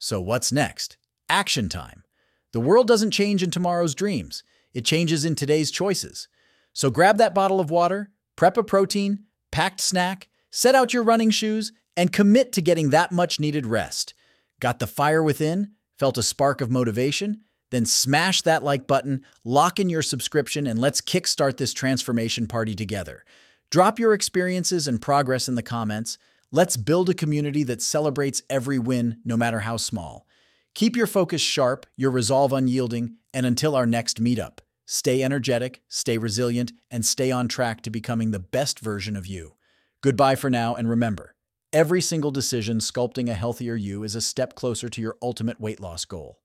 So what's next? Action time. The world doesn't change in tomorrow's dreams. It changes in today's choices. So grab that bottle of water, prep a protein, packed snack, set out your running shoes, and commit to getting that much-needed rest. Got the fire within? Felt a spark of motivation? Then smash that like button, lock in your subscription, and let's kickstart this transformation party together. Drop your experiences and progress in the comments. Let's build a community that celebrates every win, no matter how small. Keep your focus sharp, your resolve unyielding, and until our next meetup, stay energetic, stay resilient, and stay on track to becoming the best version of you. Goodbye for now, and remember, every single decision sculpting a healthier you is a step closer to your ultimate weight loss goal.